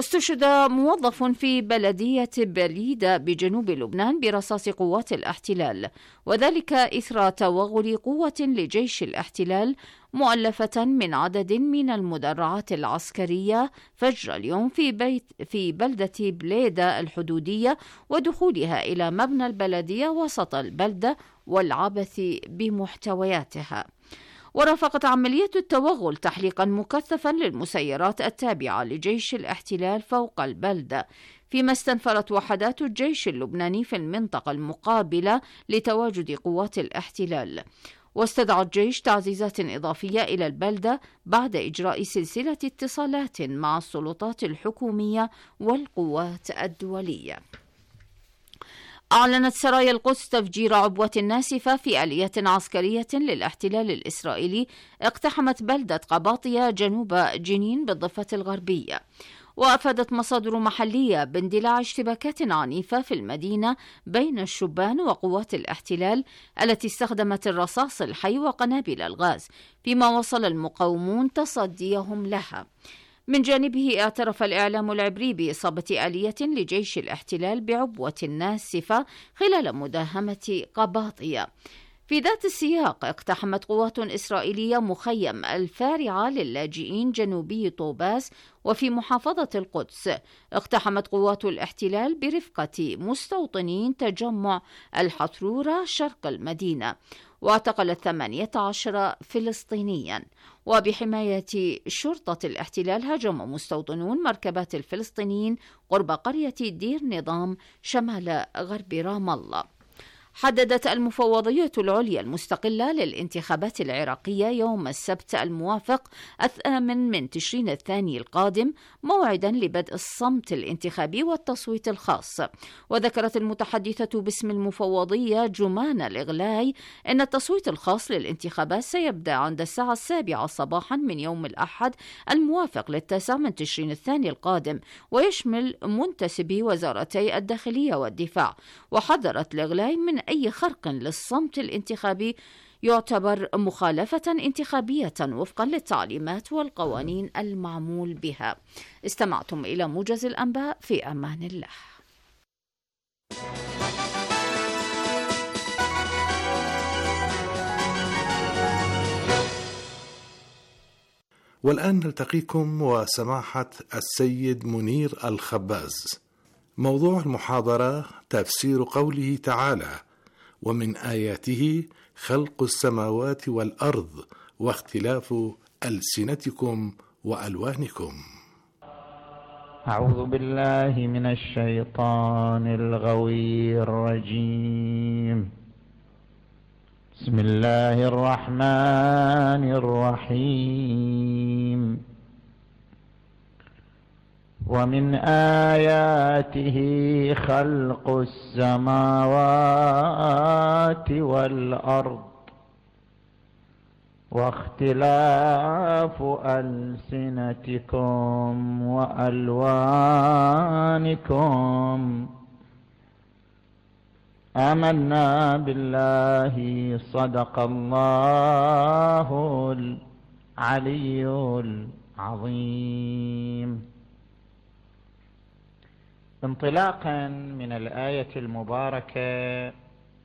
واستشهد موظف في بلدية بليدة بجنوب لبنان برصاص قوات الاحتلال، وذلك إثر توغل قوة لجيش الاحتلال مؤلفة من عدد من المدرعات العسكرية فجر اليوم في بلدة بليدة الحدودية، ودخولها إلى مبنى البلدية وسط البلدة والعبث بمحتوياتها. ورافقت عملية التوغل تحليقا مكثفا للمسيرات التابعة لجيش الاحتلال فوق البلدة، فيما استنفرت وحدات الجيش اللبناني في المنطقة المقابلة لتواجد قوات الاحتلال. واستدعى الجيش تعزيزات إضافية إلى البلدة بعد إجراء سلسلة اتصالات مع السلطات الحكومية والقوات الدولية. أعلنت سرايا القدس تفجير عبوة ناسفة في آلية عسكرية للاحتلال الإسرائيلي اقتحمت بلدة قباطية جنوب جنين بالضفة الغربية. وأفادت مصادر محلية باندلاع اشتباكات عنيفة في المدينة بين الشبان وقوات الاحتلال التي استخدمت الرصاص الحي وقنابل الغاز، فيما وصل المقاومون تصديهم لها. من جانبه اعترف الإعلام العبري بإصابة آلية لجيش الاحتلال بعبوة ناسفة خلال مداهمة قباطية. في ذات السياق اقتحمت قوات إسرائيلية مخيم الفارعة للاجئين جنوبي طوباس وفي محافظة القدس. اقتحمت قوات الاحتلال برفقة مستوطنين تجمع الحطرورة شرق المدينة، واعتقلت 18 فلسطينيا. وبحماية شرطة الاحتلال هاجم مستوطنون مركبات الفلسطينيين قرب قرية دير نظام شمال غرب رام الله. حددت المفوضية العليا المستقلة للانتخابات العراقية يوم السبت الموافق 8 تشرين الثاني القادم موعدا لبدء الصمت الانتخابي والتصويت الخاص. وذكرت المتحدثة باسم المفوضية جمان الإغلاي أن التصويت الخاص للانتخابات سيبدأ عند الساعة 7 صباحا من يوم الأحد الموافق 9 تشرين الثاني القادم، ويشمل منتسبي وزارتي الداخلية والدفاع. وحذرت الإغلاي من أي خرق للصمت الانتخابي يعتبر مخالفة انتخابية وفقا للتعليمات والقوانين المعمول بها. استمعتم إلى موجز الأنباء، في أمان الله. والآن نلتقيكم وسماحة السيد منير الخباز. موضوع المحاضرة تفسير قوله تعالى: ومن آياته خلق السماوات والأرض واختلاف ألسنتكم وألوانكم. أعوذ بالله من الشيطان الغوي الرجيم. بسم الله الرحمن الرحيم. ومن آياته خلق السماوات والأرض واختلاف ألسنتكم وألوانكم. آمنا بالله صدق الله العلي العظيم. انطلاقا من الآية المباركة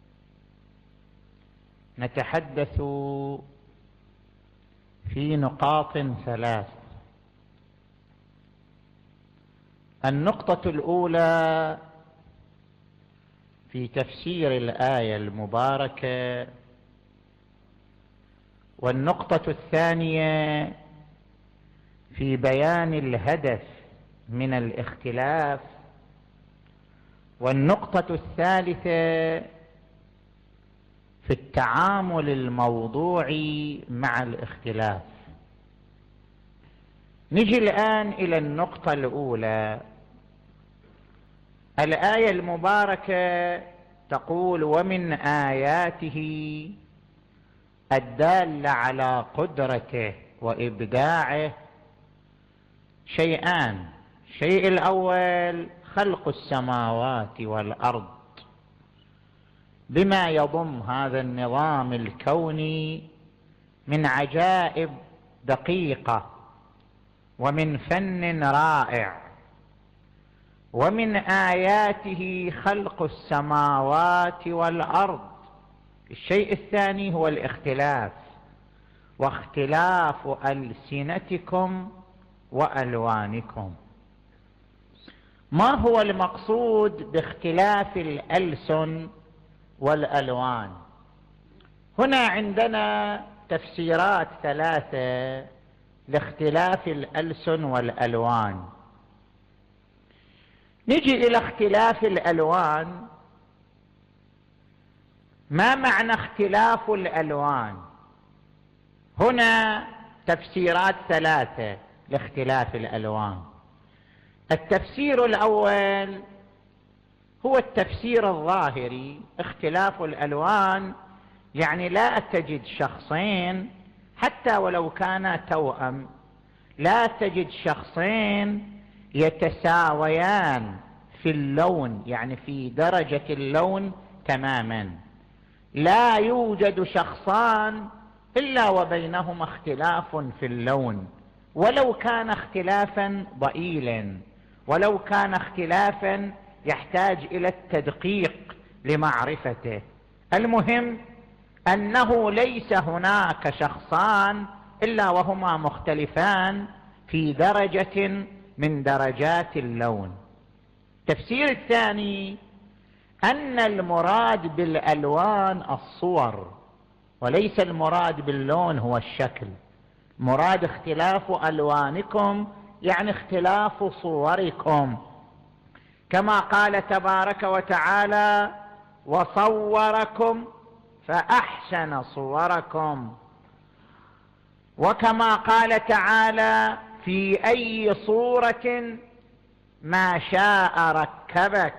نتحدث في نقاط ثلاث. النقطة الأولى في تفسير الآية المباركة، والنقطة الثانية في بيان الهدف من الاختلاف، والنقطة الثالثة في التعامل الموضوعي مع الاختلاف. نجي الآن إلى النقطة الأولى. الآية المباركة تقول: ومن آياته الدالة على قدرته وإبداعه شيئان. الشيء الأول خلق السماوات والأرض، بما يضم هذا النظام الكوني من عجائب دقيقة ومن فن رائع ومن آياته خلق السماوات والأرض. الشيء الثاني هو الاختلاف، واختلاف ألسنتكم وألوانكم. ما هو المقصود باختلاف الألسن والألوان؟ هنا عندنا تفسيرات ثلاثة لاختلاف الألسن والألوان. نجي إلى اختلاف الألوان. ما معنى اختلاف الألوان؟ هنا تفسيرات ثلاثة لاختلاف الألوان. التفسير الأول هو التفسير الظاهري. اختلاف الألوان يعني لا تجد شخصين حتى ولو كانا توأم، لا تجد شخصين يتساويان في اللون، يعني في درجة اللون تماما. لا يوجد شخصان إلا وبينهما اختلاف في اللون، ولو كان اختلافا ضئيلا، ولو كان اختلافا يحتاج إلى التدقيق لمعرفته. المهم أنه ليس هناك شخصان إلا وهما مختلفان في درجة من درجات اللون. التفسير الثاني أن المراد بالألوان الصور، وليس المراد باللون هو الشكل. مراد اختلاف ألوانكم يعني اختلاف صوركم، كما قال تبارك وتعالى: وصوركم فأحسن صوركم. وكما قال تعالى: في أي صورة ما شاء ركبك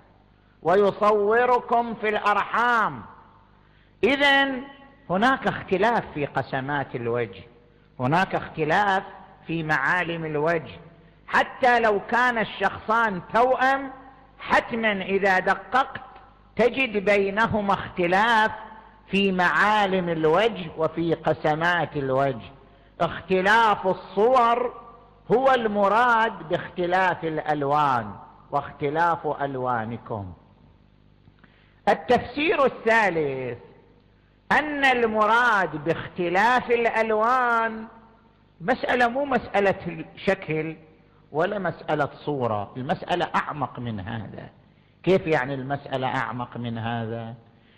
ويصوركم في الأرحام. إذن هناك اختلاف في قسمات الوجه، هناك اختلاف في معالم الوجه. حتى لو كان الشخصان توأم، حتما إذا دققت تجد بينهما اختلاف في معالم الوجه وفي قسمات الوجه. اختلاف الصور هو المراد باختلاف الألوان، واختلاف ألوانكم. التفسير الثالث أن المراد باختلاف الألوان مسألة مو مسألة شكل ولا مسألة صورة، المسألة أعمق من هذا. كيف يعني المسألة أعمق من هذا؟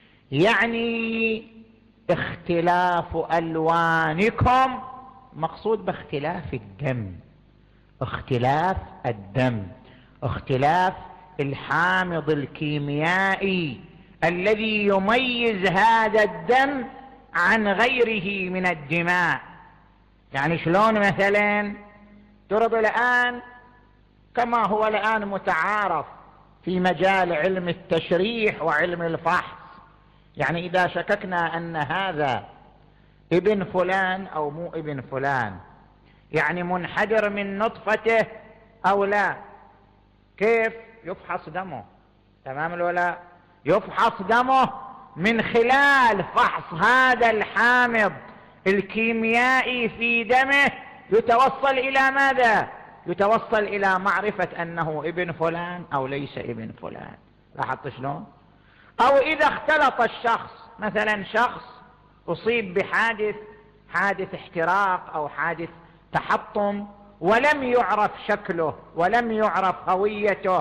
يعني اختلاف ألوانكم مقصود باختلاف الدم، اختلاف الدم، اختلاف الحامض الكيميائي الذي يميز هذا الدم عن غيره من الدماء. يعني شلون مثلا ترد الآن كما هو الآن متعارف في مجال علم التشريح وعلم الفحص، يعني إذا شككنا أن هذا ابن فلان أو مو ابن فلان، يعني منحدر من نطفته أو لا، كيف يفحص دمه؟ تمام ولا؟ يفحص دمه من خلال فحص هذا الحامض الكيميائي في دمه، يتوصل إلى ماذا؟ يتوصل إلى معرفة أنه ابن فلان أو ليس ابن فلان. لاحظت شلون؟ أو إذا اختلط الشخص، مثلا شخص أصيب حادث احتراق أو حادث تحطم ولم يعرف شكله ولم يعرف هويته.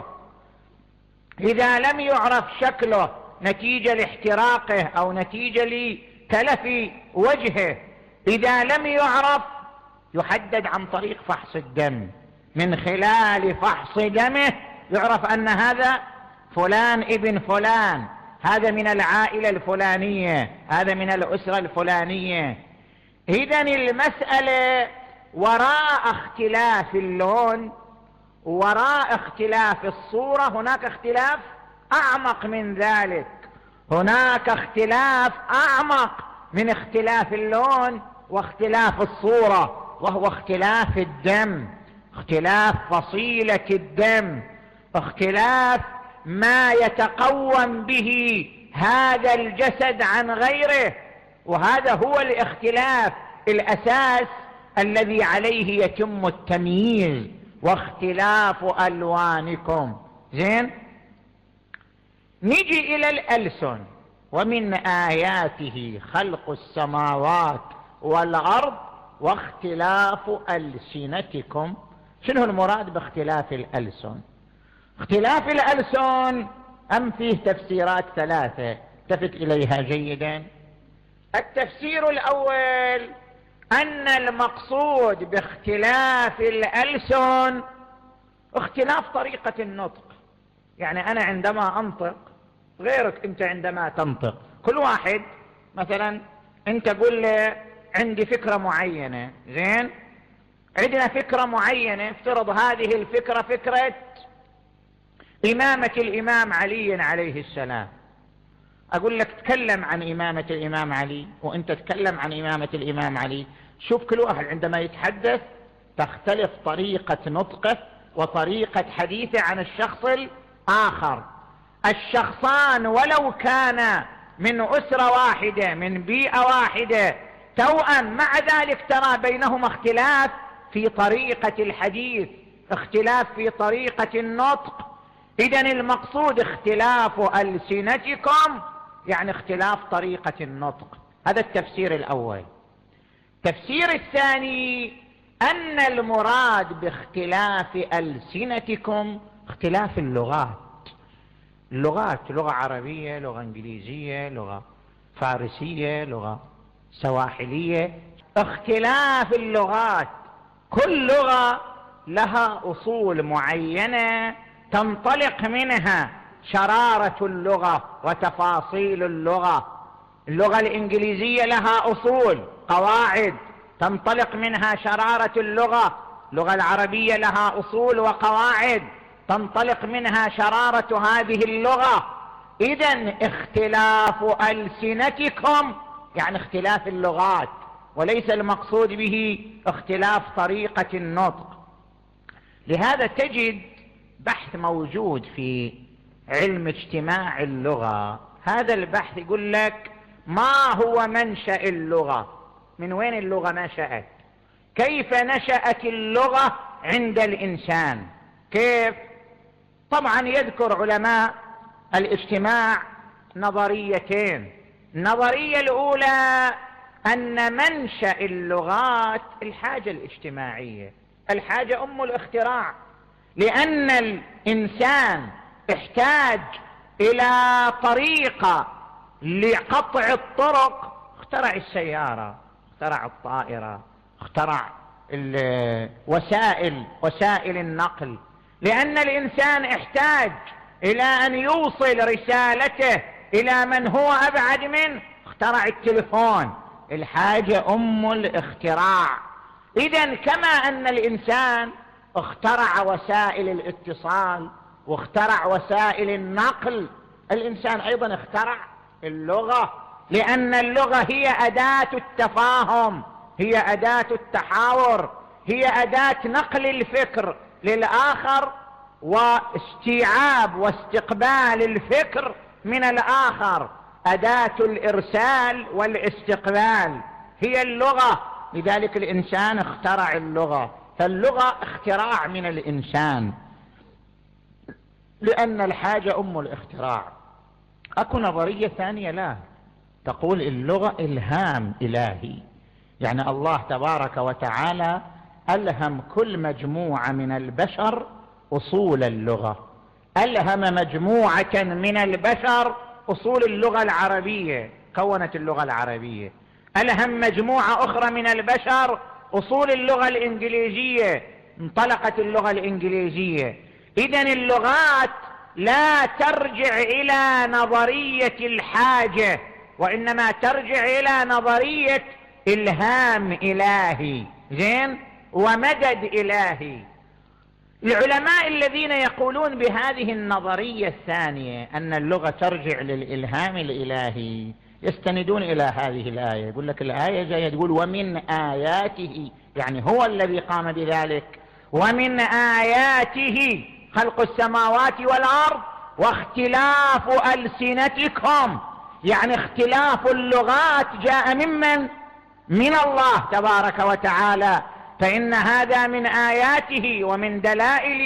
إذا لم يعرف شكله نتيجة لاحتراقه أو نتيجة لتلف وجهه، إذا لم يعرف يحدد عن طريق فحص الدم. من خلال فحص دمه يعرف أن هذا فلان ابن فلان، هذا من العائلة الفلانية، هذا من الأسرة الفلانية. إذن المسألة وراء اختلاف اللون، وراء اختلاف الصورة، هناك اختلاف أعمق من ذلك. هناك اختلاف أعمق من اختلاف اللون واختلاف الصورة، وهو اختلاف الدم، اختلاف فصيلة الدم، اختلاف ما يتقوم به هذا الجسد عن غيره. وهذا هو الاختلاف الأساس الذي عليه يتم التمييز. واختلاف ألوانكم، زين، نجي إلى الألسن. ومن آياته خلق السماوات والأرض واختلاف ألسنتكم. شنو المراد باختلاف الألسن؟ اختلاف الألسن فيه تفسيرات ثلاثة التفت إليها جيدا. التفسير الأول أن المقصود باختلاف الألسن اختلاف طريقة النطق. يعني أنا عندما أنطق غيرك أنت عندما تنطق. كل واحد مثلا أنت قل لي عندي فكرة معينة، زين، عندنا فكرة معينة، افترض هذه الفكرة فكرة إمامة الإمام علي عليه السلام. أقول لك تكلم عن إمامة الإمام علي وأنت تتكلم عن إمامة الإمام علي. شوف كل واحد عندما يتحدث تختلف طريقة نطقه وطريقة حديثه عن الشخص الآخر. الشخصان ولو كان من أسرة واحدة من بيئة واحدة توأم، مع ذلك ترى بينهما اختلاف في طريقة الحديث، اختلاف في طريقة النطق. إذن المقصود اختلاف ألسنتكم يعني اختلاف طريقة النطق. هذا التفسير الأول. التفسير الثاني أن المراد باختلاف ألسنتكم اختلاف اللغات. اللغات لغة عربية، لغة إنجليزية، لغة فارسية، لغة سواحلية، اختلاف اللغات. كل لغة لها أصول معينة تنطلق منها شرارة اللغة وتفاصيل اللغة. اللغة الإنجليزية لها أصول قواعد تنطلق منها شرارة اللغة. اللغة العربية لها أصول وقواعد تنطلق منها شرارة هذه اللغة. إذن اختلاف ألسنتكم يعني اختلاف اللغات، وليس المقصود به اختلاف طريقة النطق. لهذا تجد بحث موجود في علم اجتماع اللغة. هذا البحث يقول لك ما هو منشأ اللغة، من وين اللغة نشأت، كيف نشأت اللغة عند الإنسان، كيف. طبعا يذكر علماء الاجتماع نظريتين. النظرية الأولى أن منشأ اللغات الحاجة الاجتماعية. الحاجة أم الاختراع، لأن الإنسان احتاج إلى طريقة لقطع الطرق. اخترع السيارة، اخترع الطائرة، اخترع وسائل النقل، لأن الإنسان احتاج إلى أن يوصل رسالته إلى من هو أبعد منه. اخترع التليفون. الحاجة أم الاختراع. إذن كما أن الإنسان اخترع وسائل الاتصال واخترع وسائل النقل، الإنسان أيضا اخترع اللغة، لأن اللغة هي أداة التفاهم، هي أداة التحاور، هي أداة نقل الفكر للآخر واستيعاب واستقبال الفكر من الآخر. أداة الإرسال والاستقبال هي اللغة. لذلك الإنسان اخترع اللغة. فاللغة اختراع من الإنسان، لأن الحاجة أم الاختراع. أكو نظرية ثانية لا تقول اللغة إلهام إلهي، يعني الله تبارك وتعالى ألهم كل مجموعة من البشر أصول اللغة. ألهم مجموعة من البشر أصول اللغة العربية، كونت اللغة العربية. ألهم مجموعة أخرى من البشر أصول اللغة الإنجليزية، انطلقت اللغة الإنجليزية. إذن اللغات لا ترجع إلى نظرية الحاجة، وإنما ترجع إلى نظرية إلهام إلهي، زين، ومدد إلهي. العلماء الذين يقولون بهذه النظرية الثانية أن اللغة ترجع للإلهام الإلهي يستندون إلى هذه الآية. يقول لك الآية جاية تقول ومن آياته، يعني هو الذي قام بذلك. ومن آياته خلق السماوات والأرض واختلاف ألسنتكم، يعني اختلاف اللغات جاء من الله تبارك وتعالى. فإن هذا من آياته ومن دلائل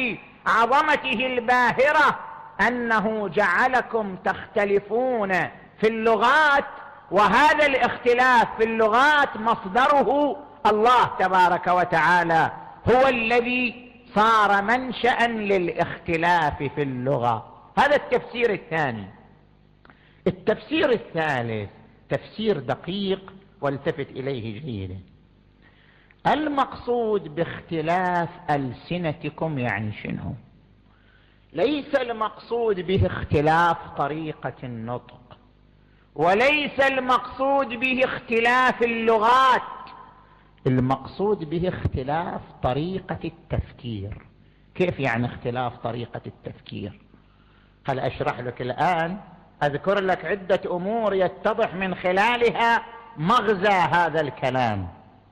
عظمته الباهرة أنه جعلكم تختلفون في اللغات، وهذا الاختلاف في اللغات مصدره الله تبارك وتعالى، هو الذي صار منشأ للاختلاف في اللغة. هذا التفسير الثاني. التفسير الثالث تفسير دقيق والتفت إليه جيدا. المقصود باختلاف ألسنتكم يعني شنو؟ ليس المقصود به اختلاف طريقة النطق، وليس المقصود به اختلاف اللغات، المقصود به اختلاف طريقة التفكير. كيف يعني اختلاف طريقة التفكير؟ هل أشرح لك الآن؟ أذكر لك عدة أمور يتضح من خلالها مغزى هذا الكلام.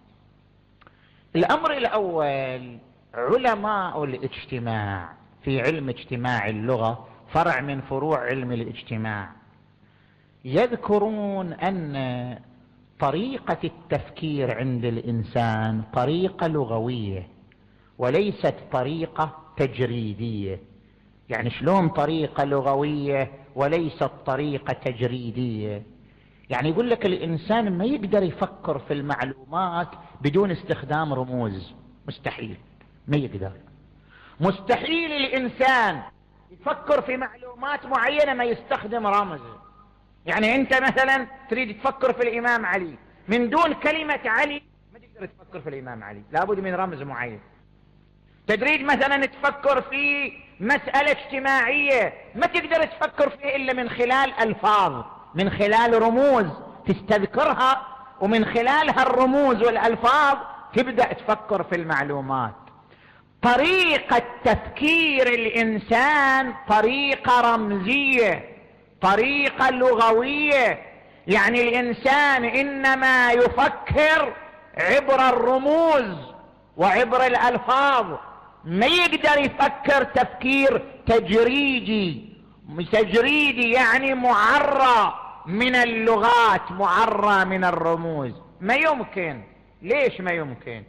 الأمر الأول، علماء الاجتماع في علم اجتماع اللغة، فرع من فروع علم الاجتماع، يذكرون أن طريقة التفكير عند الإنسان طريقة لغوية وليست طريقة تجريدية. يعني شلون طريقة لغوية وليست طريقة تجريدية؟ يعني يقول لك الإنسان ما يقدر يفكر في المعلومات بدون استخدام رموز، مستحيل، ما يقدر. مستحيل الإنسان يفكر في معلومات معينة ما يستخدم رمز. يعني أنت مثلا تريد تفكر في الإمام علي، من دون كلمة علي ما تقدر تفكر في الإمام علي، لابد من رمز معين. تريد مثلا تفكر في مسألة اجتماعية، ما تقدر تفكر فيه إلا من خلال ألفاظ، من خلال رموز تستذكرها، ومن خلال هالرموز والألفاظ تبدأ تفكر في المعلومات. طريقة تفكير الإنسان طريقة رمزية، طريقة لغوية. يعني الإنسان إنما يفكر عبر الرموز وعبر الألفاظ، ما يقدر يفكر تفكير تجريدي. تجريدي يعني معرى من اللغات، معرى من الرموز، ما يمكن. ليش ما يمكن؟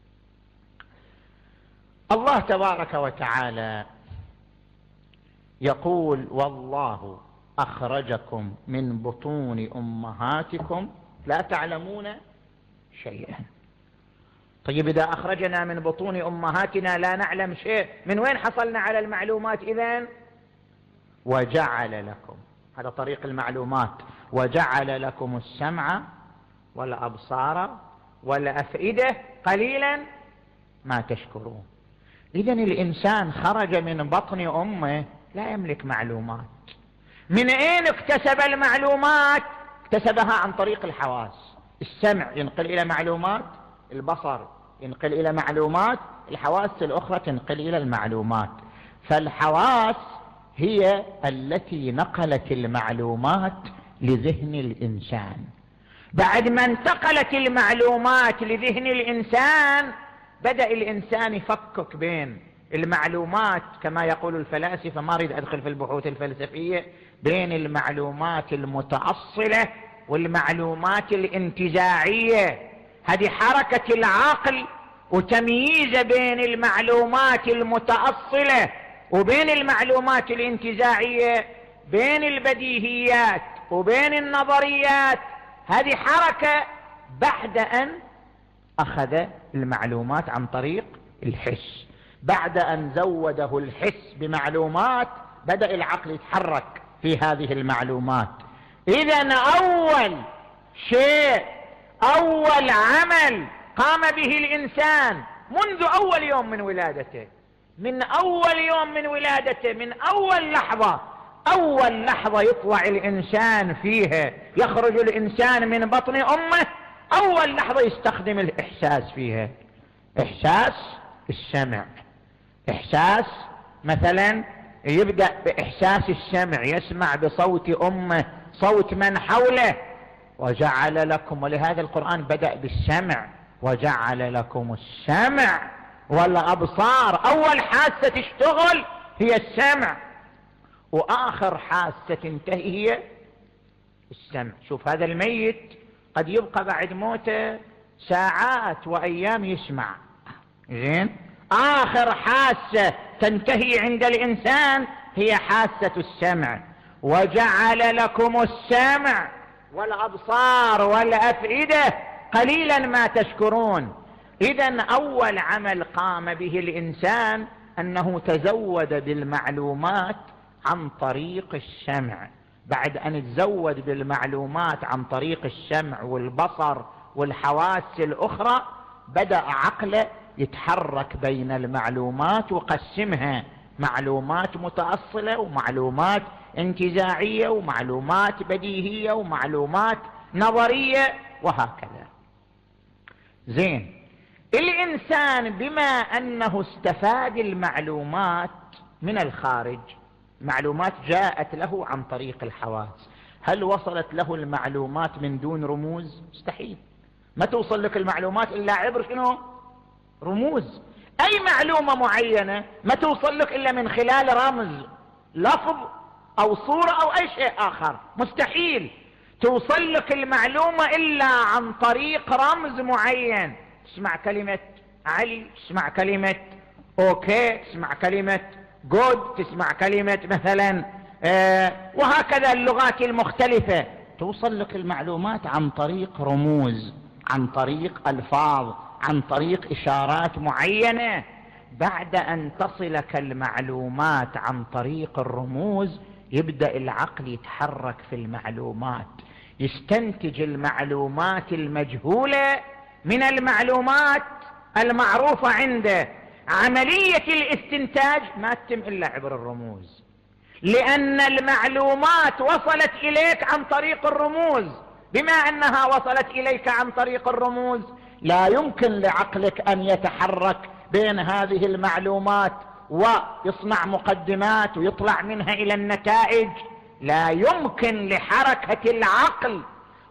الله تبارك وتعالى يقول: والله أخرجكم من بطون أمهاتكم لا تعلمون شيئا. طيب إذا أخرجنا من بطون أمهاتنا لا نعلم شيء، من وين حصلنا على المعلومات إذن؟ وجعل لكم، هذا طريق المعلومات، وجعل لكم السمع والأبصار والأفئدة قليلا ما تشكرون. إذن الإنسان خرج من بطن أمه لا يملك معلومات. من أين اكتسب المعلومات؟ اكتسبها عن طريق الحواس. السمع ينقل إلى معلومات، البصر ينقل إلى معلومات، الحواس الأخرى تنقل إلى المعلومات. فالحواس هي التي نقلت المعلومات لذهن الإنسان. بعد ما انتقلت المعلومات لذهن الإنسان، بدأ الإنسان يفكك بين المعلومات كما يقول الفلاسفة، ما أريد أدخل في البحوث الفلسفية، بين المعلومات المتأصلة والمعلومات الانتزاعية. هذه حركة العقل وتمييز بين المعلومات المتأصلة وبين المعلومات الانتزاعية، بين البديهيات وبين النظريات. هذه حركة بعد أن أخذ المعلومات عن طريق الحس. بعد أن زوده الحس بمعلومات بدأ العقل يتحرك في هذه المعلومات. إذن أول شيء، أول عمل قام به الإنسان منذ أول يوم من ولادته، من أول يوم من ولادته، من أول لحظة، أول لحظة يطلع الإنسان فيها، يخرج الإنسان من بطن أمه، أول لحظة يستخدم الإحساس فيها. إحساس السمع. إحساس مثلا يبدأ بإحساس السمع، يسمع بصوت أمه، صوت من حوله. وجعل لكم، ولهذا القرآن بدأ بالسمع، وجعل لكم السمع والأبصار. أول حاسة تشتغل هي السمع، وآخر حاسة تنتهي هي السمع. شوف هذا الميت قد يبقى بعد موته ساعات وأيام يسمع، زين، آخر حاسة تنتهي عند الإنسان هي حاسة السمع. وجعل لكم السمع والأبصار والأفئدة قليلا ما تشكرون. إذن أول عمل قام به الإنسان أنه تزود بالمعلومات عن طريق السمع. بعد أن تزود بالمعلومات عن طريق السمع والبصر والحواس الأخرى، بدأ عقله يتحرك بين المعلومات وقسمها معلومات متأصلة ومعلومات انتزاعية ومعلومات بديهية ومعلومات نظرية وهكذا. زين، الإنسان بما أنه استفاد المعلومات من الخارج، معلومات جاءت له عن طريق الحواس، هل وصلت له المعلومات من دون رموز؟ مستحيل. ما توصل لك المعلومات إلا عبر شنو؟ رموز. أي معلومة معينة ما توصل لك إلا من خلال رمز، لفظ أو صورة أو أي شيء آخر. مستحيل توصل لك المعلومة إلا عن طريق رمز معين. تسمع كلمة علي، تسمع كلمة أوكي، تسمع كلمة جود، تسمع كلمة مثلا وهكذا اللغات المختلفة. توصل لك المعلومات عن طريق رموز، عن طريق ألفاظ، عن طريق إشارات معينة. بعد أن تصلك المعلومات عن طريق الرموز، يبدأ العقل يتحرك في المعلومات، يستنتج المعلومات المجهولة من المعلومات المعروفة عنده. عملية الاستنتاج ما تتم إلا عبر الرموز، لأن المعلومات وصلت إليك عن طريق الرموز. بما أنها وصلت إليك عن طريق الرموز، لا يمكن لعقلك أن يتحرك بين هذه المعلومات ويصنع مقدمات ويطلع منها إلى النتائج. لا يمكن لحركة العقل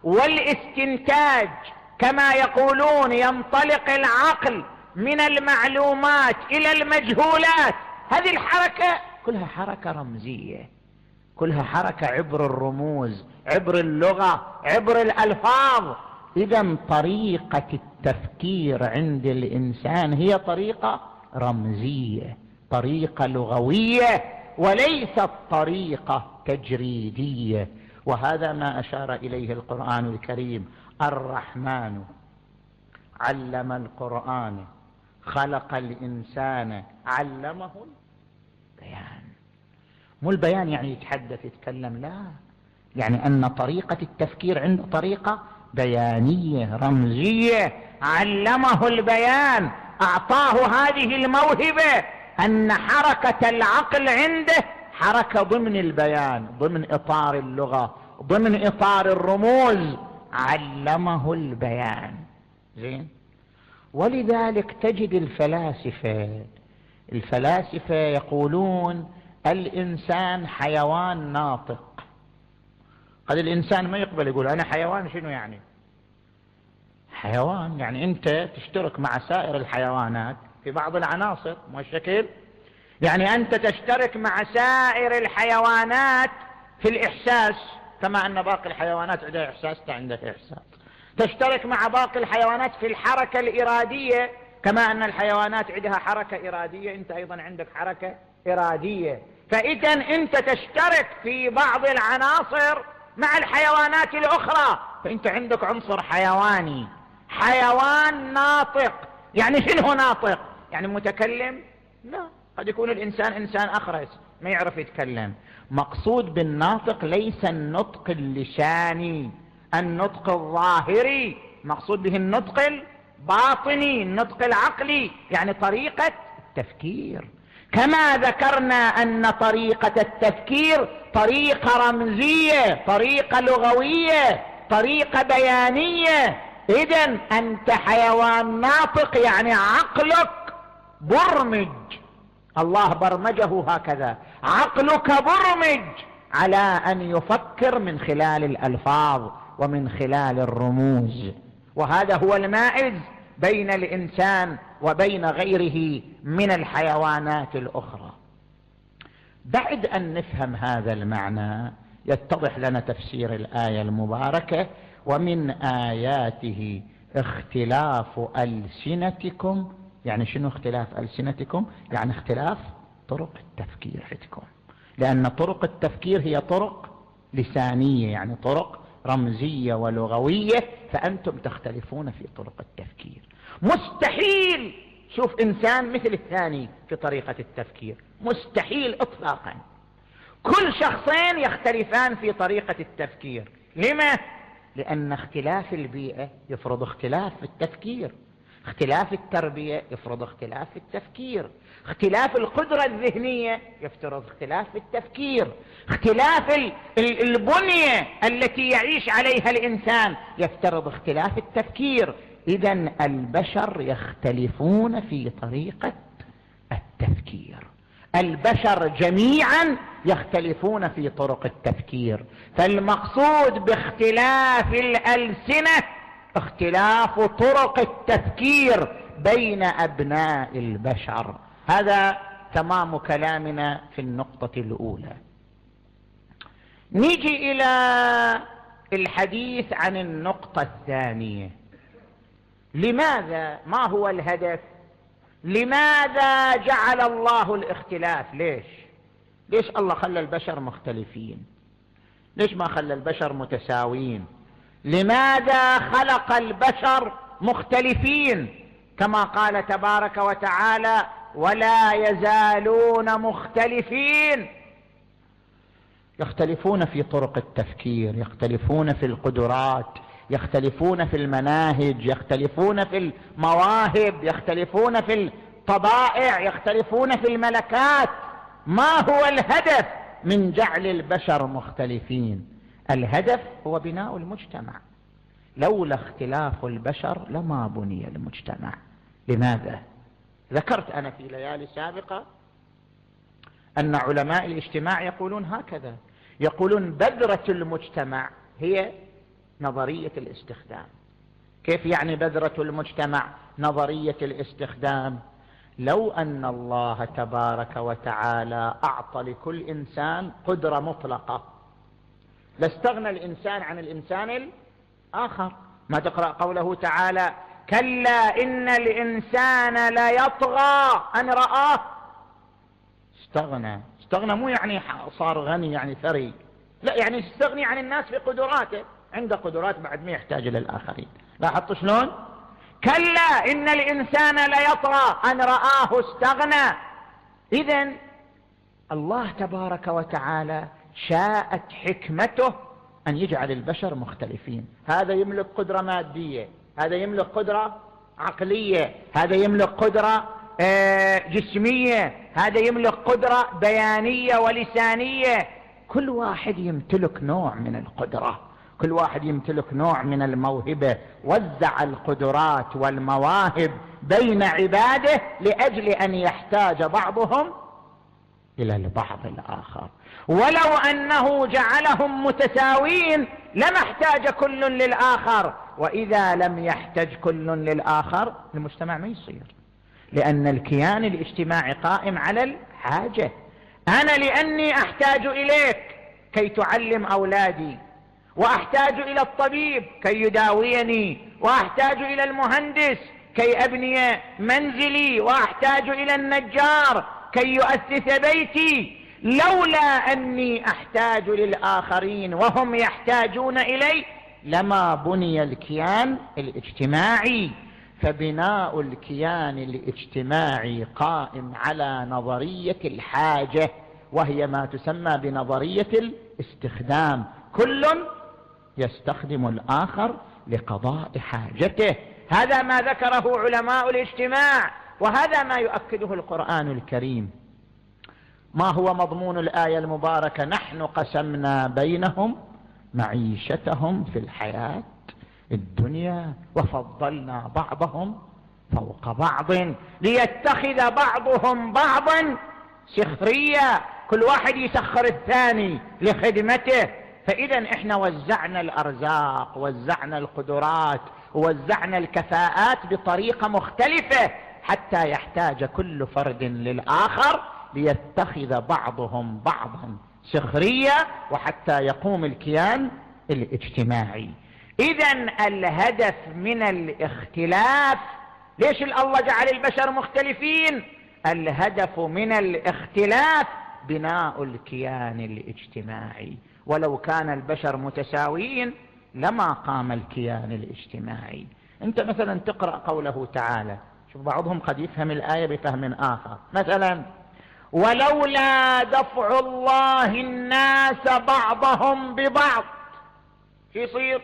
والاستنتاج، كما يقولون ينطلق العقل من المعلومات إلى المجهولات. هذه الحركة كلها حركة رمزية، كلها حركة عبر الرموز، عبر اللغة، عبر الألفاظ. إذن طريقة التفكير عند الإنسان هي طريقة رمزية، طريقة لغوية، وليست طريقة تجريدية. وهذا ما أشار إليه القرآن الكريم: الرحمن علم القرآن خلق الإنسان علمه البيان. مو البيان يعني يتحدث يتكلم، لا، يعني أن طريقة التفكير عنده طريقة بيانية رمزية. علمه البيان، أعطاه هذه الموهبة أن حركة العقل عنده حركة ضمن البيان، ضمن إطار اللغة، ضمن إطار الرموز. علمه البيان. زين. ولذلك تجد الفلاسفة يقولون الإنسان حيوان ناطق. قد الإنسان ما يقبل، يقول أنا حيوان. شنو يعني حيوان؟ يعني أنت تشترك مع سائر الحيوانات في بعض العناصر، مو الشكل. يعني أنت تشترك مع سائر الحيوانات في الإحساس، كما أن باقي الحيوانات عندها إحساس، أنت عندك إحساس. تشترك مع باقي الحيوانات في الحركة الإرادية، كما أن الحيوانات عندها حركة إرادية، أنت أيضا عندك حركة إرادية. فإذا أنت تشترك في بعض العناصر مع الحيوانات الأخرى، فأنت عندك عنصر حيواني، حيوان ناطق. يعني شنو ناطق؟ يعني متكلم؟ لا، قد يكون الإنسان إنسان أخرس ما يعرف يتكلم. مقصود بالناطق ليس النطق اللساني، النطق الظاهري، مقصود به النطق الباطني، النطق العقلي، يعني طريقة التفكير. كما ذكرنا أن طريقة التفكير طريقة رمزية، طريقة لغوية، طريقة بيانية. إذن أنت حيوان ناطق، يعني عقلك برمج، الله برمجه هكذا. عقلك برمج على أن يفكر من خلال الألفاظ ومن خلال الرموز. وهذا هو المائز بين الإنسان وبين غيره من الحيوانات الأخرى. بعد أن نفهم هذا المعنى يتضح لنا تفسير الآية المباركة: ومن آياته اختلاف ألسنتكم. يعني شنو اختلاف ألسنتكم؟ يعني اختلاف طرق التفكير عندكم، لأن طرق التفكير هي طرق لسانية، يعني طرق رمزية ولغوية، فأنتم تختلفون في طرق التفكير. مستحيل شوف إنسان مثل الثاني في طريقة التفكير، مستحيل إطلاقا. كل شخصين يختلفان في طريقة التفكير. لما؟ لأن اختلاف البيئة يفرض اختلاف في التفكير، اختلاف التربية يفرض اختلاف في التفكير، اختلاف القدرة الذهنية يفترض اختلاف في التفكير، اختلاف البنية التي يعيش عليها الإنسان يفترض اختلاف التفكير. إذن البشر يختلفون في طريقة التفكير، البشر جميعا يختلفون في طرق التفكير. فالمقصود باختلاف الألسنة اختلاف طرق التفكير بين أبناء البشر. هذا تمام كلامنا في النقطة الأولى. نيجي إلى الحديث عن النقطة الثانية. لماذا؟ ما هو الهدف؟ لماذا جعل الله الاختلاف؟ ليش الله خلى البشر مختلفين؟ ليش ما خلى البشر متساويين؟ لماذا خلق البشر مختلفين؟ كما قال تبارك وتعالى: ولا يزالون مختلفين. يختلفون في طرق التفكير، يختلفون في القدرات، يختلفون في المناهج، يختلفون في المواهب، يختلفون في الطبائع، يختلفون في الملكات. ما هو الهدف من جعل البشر مختلفين؟ الهدف هو بناء المجتمع. لولا اختلاف البشر لما بني المجتمع. لماذا؟ ذكرت أنا في ليالي سابقة أن علماء الاجتماع يقولون هكذا، يقولون بذرة المجتمع هي نظرية الاستخدام. كيف يعني بذرة المجتمع نظرية الاستخدام؟ لو أن الله تبارك وتعالى أعطى لكل إنسان قدرة مطلقة لاستغنى الإنسان عن الإنسان الآخر. ما تقرأ قوله تعالى: كلا إن الإنسان ليطغى أن رآه استغنى. استغنى مو يعني صار غني يعني ثري، لا، يعني يستغني عن الناس في قدراته، عنده قدرات بعد ما يحتاج للآخرين. لاحظتوا شلون؟ كلا إن الإنسان ليطغى أن رآه استغنى. إذن الله تبارك وتعالى شاءت حكمته أن يجعل البشر مختلفين. هذا يملك قدرة مادية، هذا يملك قدرة عقلية، هذا يملك قدرة جسمية، هذا يملك قدرة بيانية ولسانية. كل واحد يمتلك نوع من القدرة، كل واحد يمتلك نوع من الموهبة. وزع القدرات والمواهب بين عباده لأجل أن يحتاج بعضهم إلى البعض الآخر. ولو أنه جعلهم متساوين لما احتاج كل للآخر، وإذا لم يحتاج كل للآخر المجتمع ما يصير، لأن الكيان الاجتماعي قائم على الحاجة. أنا لأني أحتاج إليك كي تعلم أولادي، وأحتاج إلى الطبيب كي يداويني، وأحتاج إلى المهندس كي أبني منزلي، وأحتاج إلى النجار كي يؤسس بيتي. لولا أني أحتاج للآخرين وهم يحتاجون إلي لما بني الكيان الاجتماعي. فبناء الكيان الاجتماعي قائم على نظرية الحاجة، وهي ما تسمى بنظرية الاستخدام. كل يستخدم الآخر لقضاء حاجته. هذا ما ذكره علماء الاجتماع، وهذا ما يؤكده القرآن الكريم. ما هو مضمون الآية المباركة؟ نحن قسمنا بينهم معيشتهم في الحياة الدنيا وفضلنا بعضهم فوق بعض ليتخذ بعضهم بعضا سخريا. كل واحد يسخر الثاني لخدمته. فإذا احنا وزعنا الأرزاق، وزعنا القدرات، ووزعنا الكفاءات بطريقة مختلفة حتى يحتاج كل فرد للآخر ليتخذ بعضهم بعضا سخريا، وحتى يقوم الكيان الاجتماعي. إذن الهدف من الاختلاف، ليش الله جعل البشر مختلفين؟ الهدف من الاختلاف بناء الكيان الاجتماعي، ولو كان البشر متساويين لما قام الكيان الاجتماعي. انت مثلا تقرأ قوله تعالى، شوف بعضهم قد يفهم الآية بفهم آخر، مثلا ولولا دفع الله الناس بعضهم ببعض شو يصير؟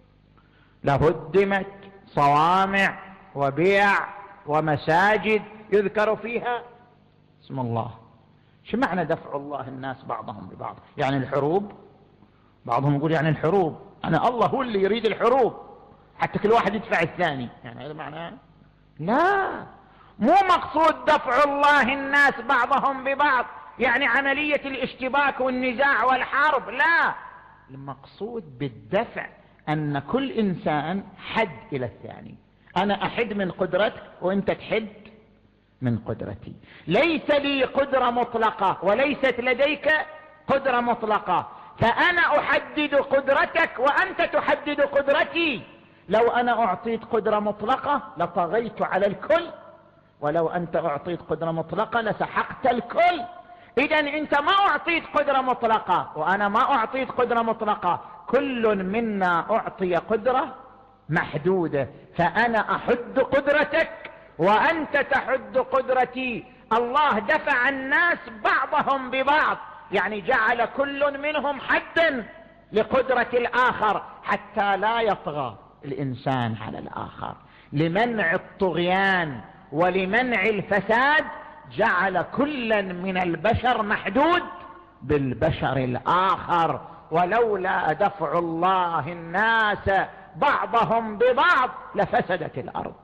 لهدمت صوامع وبيع ومساجد يذكر فيها اسم الله. شو معنى دفع الله الناس بعضهم ببعض؟ يعني الحروب؟ بعضهم يقول يعني الحروب، أنا الله هو اللي يريد الحروب حتى كل واحد يدفع الثاني، يعني هذا معناه؟ لا، مو مقصود دفع الله الناس بعضهم ببعض يعني عملية الاشتباك والنزاع والحرب، لا، المقصود بالدفع أن كل إنسان حد إلى الثاني، أنا أحد من قدرتك وأنت تحد من قدرتي، ليس لي قدرة مطلقة وليست لديك قدرة مطلقة، فأنا أحدد قدرتك وأنت تحدد قدرتي. لو أنا أعطيت قدرة مطلقة لطغيت على الكل، ولو أنت أعطيت قدرة مطلقة لسحقت الكل. إذن أنت ما أعطيت قدرة مطلقة وأنا ما أعطيت قدرة مطلقة، كل منا أعطي قدرة محدودة، فأنا أحد قدرتك وأنت تحد قدرتي. الله دفع الناس بعضهم ببعض يعني جعل كل منهم حدا لقدرة الآخر حتى لا يطغى الإنسان على الآخر. لمنع الطغيان ولمنع الفساد جعل كلا من البشر محدود بالبشر الآخر. ولولا دفع الله الناس بعضهم ببعض لفسدت الأرض.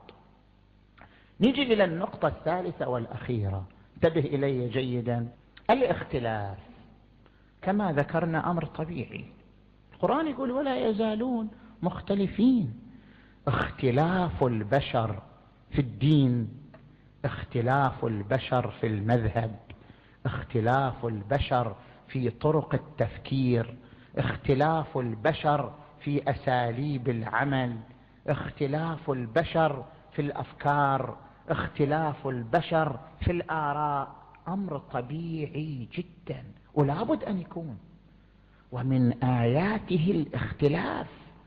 نيجي إلى النقطة الثالثة والأخيرة، انتبه إلي جيدا. الاختلاف كما ذكرنا أمر طبيعي، القرآن يقول ولا يزالون مختلفين. اختلاف البشر في الدين، اختلاف البشر في المذهب، اختلاف البشر في طرق التفكير، اختلاف البشر في أساليب العمل، اختلاف البشر في الأفكار، اختلاف البشر في الآراء، أمر طبيعي جدا ولا بد أن يكون. ومن آياته الاختلاف،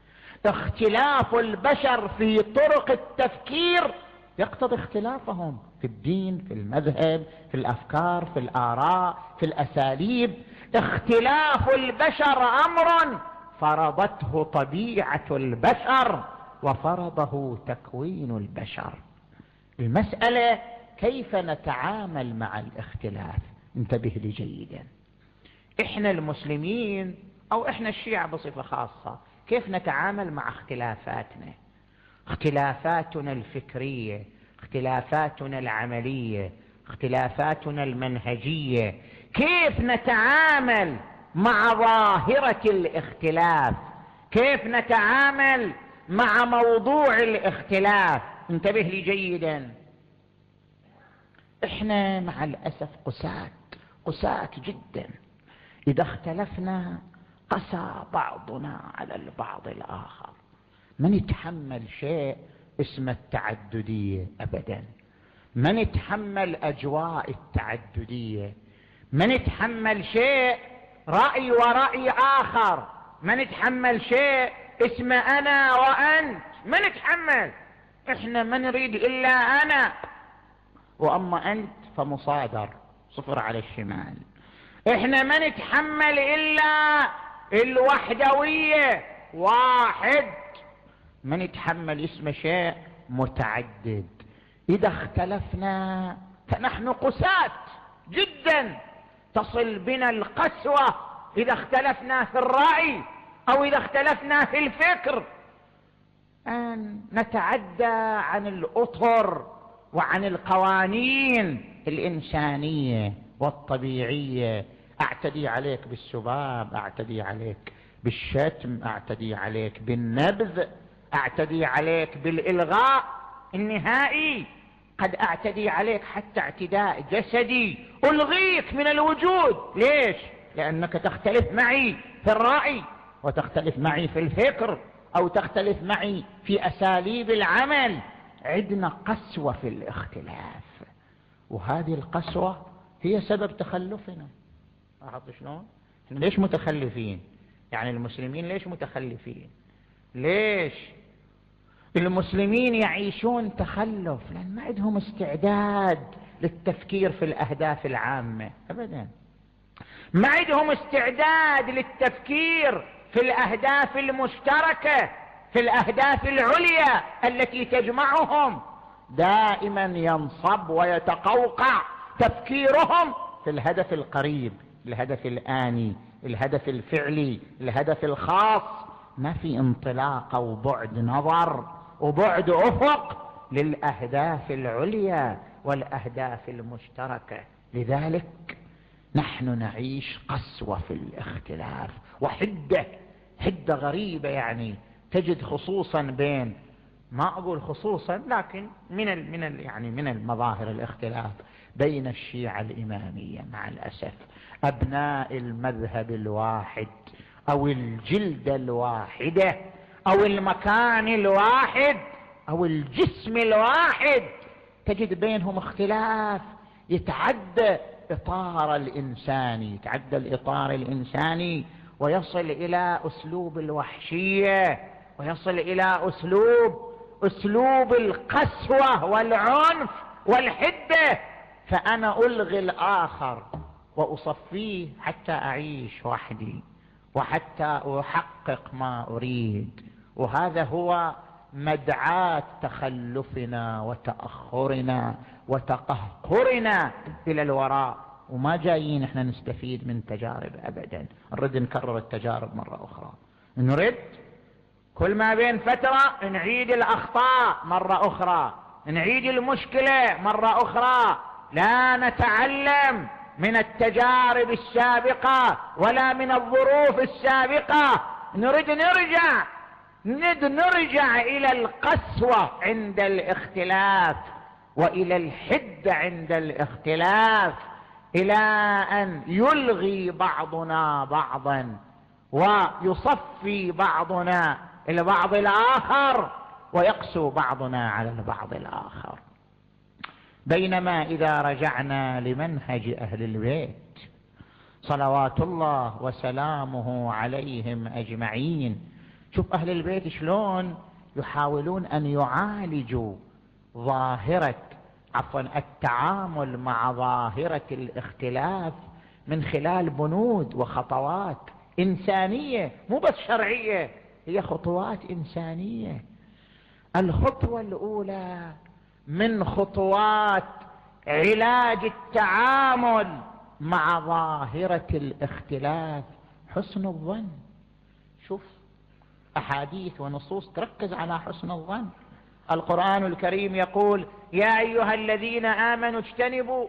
اختلاف البشر في طرق التفكير يقتضي اختلافهم في الدين، في المذهب، في الأفكار، في الآراء، في الأساليب. اختلاف البشر أمر فرضته طبيعة البشر وفرضه تكوين البشر. المسألة كيف نتعامل مع الاختلاف. انتبه لي جيدا، احنا المسلمين او احنا الشيعة بصفة خاصة كيف نتعامل مع اختلافاتنا؟ اختلافاتنا الفكرية، اختلافاتنا العملية، اختلافاتنا المنهجية، كيف نتعامل مع ظاهرة الاختلاف، كيف نتعامل مع موضوع الاختلاف. انتبه لي جيدا، احنا مع الأسف قساة جدا. إذا اختلفنا قسى بعضنا على البعض الآخر. ما نتحمل شيء اسمه التعددية أبدا، ما نتحمل أجواء التعددية، ما نتحمل شيء رأي ورأي آخر، ما نتحمل شيء اسمه أنا وأنت، ما نتحمل. احنا ما نريد إلا أنا، وأما أنت فمصادر صفر على الشمال. احنا ما نتحمل إلا الوحدوية، واحد، ما نتحمل اسم شيء متعدد. إذا اختلفنا فنحن قساة جدا، تصل بنا القسوة إذا اختلفنا في الرأي أو إذا اختلفنا في الفكر، أن نتعدى عن الأطر وعن القوانين الإنسانية والطبيعية. أعتدي عليك بالسباب، أعتدي عليك بالشتم، أعتدي عليك بالنبذ، أعتدي عليك بالإلغاء النهائي، قد أعتدي عليك حتى اعتداء جسدي، ألغيك من الوجود. ليش؟ لأنك تختلف معي في الرأي وتختلف معي في الفكر أو تختلف معي في أساليب العمل. عندنا قسوة في الاختلاف، وهذه القسوة هي سبب تخلفنا. لاحظت شلون؟ احنا ليش متخلفين؟ يعني المسلمين ليش متخلفين؟ ليش المسلمين يعيشون تخلف؟ لأن ما عندهم استعداد للتفكير في الأهداف العامة أبدا، ما عندهم استعداد للتفكير في الأهداف المشتركة، في الأهداف العليا التي تجمعهم. دائما ينصب ويتقوقع تفكيرهم في الهدف القريب، الهدف الآني، الهدف الفعلي، الهدف الخاص. ما في انطلاق وبعد نظر وبعد أفق للأهداف العليا والأهداف المشتركة. لذلك نحن نعيش قسوة في الاختلاف وحدة، حدة غريبة. يعني تجد خصوصا بين، ما أقول خصوصا لكن من المظاهر الاختلاف بين الشيعة الإمامية مع الأسف، أبناء المذهب الواحد أو الجلدة الواحدة أو المكان الواحد أو الجسم الواحد، تجد بينهم اختلاف يتعدى إطار الإنساني، يتعدى الإطار الإنساني ويصل إلى أسلوب الوحشية، ويصل إلى أسلوب القسوة والعنف والحدة. فأنا ألغي الآخر وأصفيه حتى أعيش وحدي وحتى أحقق ما أريد. وهذا هو مدعاة تخلفنا وتأخرنا وتقهقرنا إلى الوراء. وما جايين احنا نستفيد من تجارب أبدا، نريد نكرر التجارب مرة أخرى، نريد كل ما بين فترة نعيد الأخطاء مرة أخرى، نعيد المشكلة مرة أخرى. لا نتعلم من التجارب السابقة ولا من الظروف السابقة، نريد نرجع إلى القسوة عند الاختلاف وإلى الحدة عند الاختلاف، إلى أن يلغي بعضنا بعضا ويصفي بعضنا البعض الآخر ويقسو بعضنا على البعض الآخر. بينما إذا رجعنا لمنهج أهل البيت صلوات الله وسلامه عليهم أجمعين، شوف أهل البيت شلون يحاولون أن يعالجوا التعامل مع ظاهرة الاختلاف من خلال بنود وخطوات إنسانية، مو بس شرعية، هي خطوات إنسانية. الخطوة الأولى من خطوات علاج التعامل مع ظاهرة الاختلاف حسن الظن. شوف أحاديث ونصوص تركز على حسن الظن. القرآن الكريم يقول: يا أيها الذين آمنوا اجتنبوا